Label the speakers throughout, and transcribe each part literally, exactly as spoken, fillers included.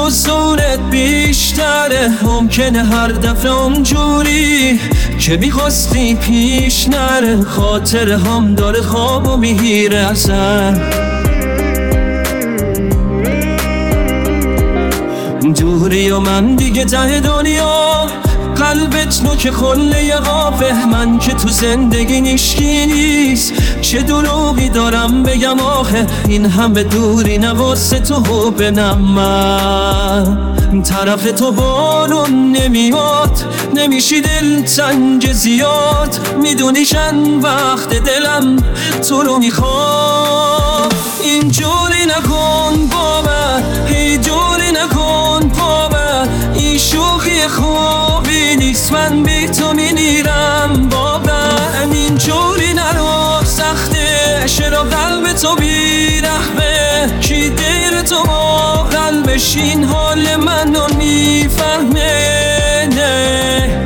Speaker 1: حضورت بیشتره. ممکنه هر دفعه اونجوری که میخواستی پیش نره. خاطره هم داره خواب و میگیره ازن. دوری و من دیگه ته دنیا، قلبت نوک خله قافه. من که تو زندگی نشکی نیست، چه دروغی دارم بگم آخه. این همه دوری نواسه تو بنم. من طرف تو بارون نمیاد، نمیشی دل تنگ زیاد. میدونی چند وقت دلم تو رو میخواد. اینجوری نکن با من، اینجوری نکن با من. این شوخی خوبی نیست، من بی تو میمیرم بابا. اینجوری نرو، سخته چرا قلب تو بیرحمه. کی دیر تو با قلبش این حال منو میفهمه. نه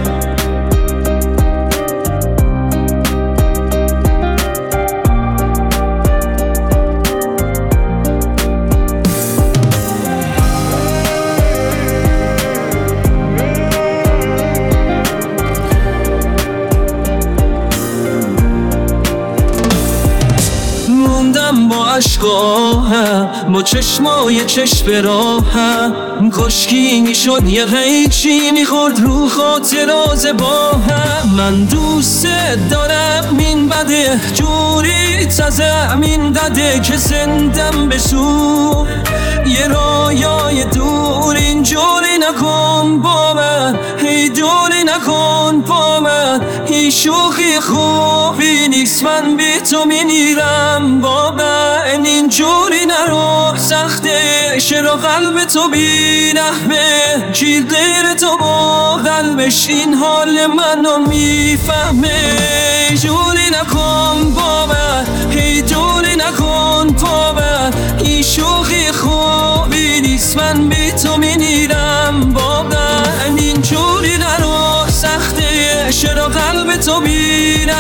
Speaker 1: با عشقاهم، با چشمای چشم راهم. کشکی میشد یه قیچی میخورد رو خاطرات با هم. من دوست دارم این بده جوری تازم این دده که زندم بسو یه رایای دور. اینجوری نکن با من، هی دوری نکن با من. این شوخی خوبی نیست، من بی تو میمیرم بابا. اینجوری نرو، سخته چرا قلب تو بیرحمه. کی غیر تو با قلبش این حال منو میفهمه. اینجوری نکن با من، هی دوری نکن با من. این شوخی خوبی نیست، من بی تو میمیرم بابا. اینجوری نرو، سخته چرا قلب تو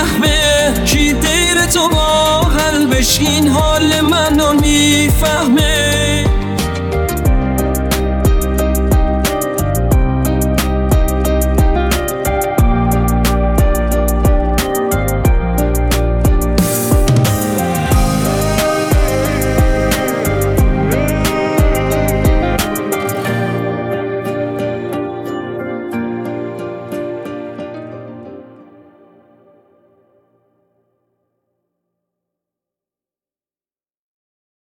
Speaker 1: بیرحمه. کی غیر تو با قلبش این حال منو میفهمه.